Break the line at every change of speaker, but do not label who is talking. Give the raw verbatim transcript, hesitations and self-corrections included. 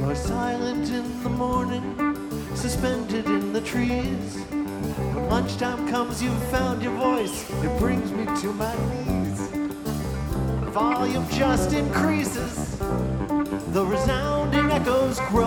You're silent in the morning, suspended in the trees. When lunchtime comes, you've found your voice. It brings me to my knees. The volume just increases. The resounding echoes grow.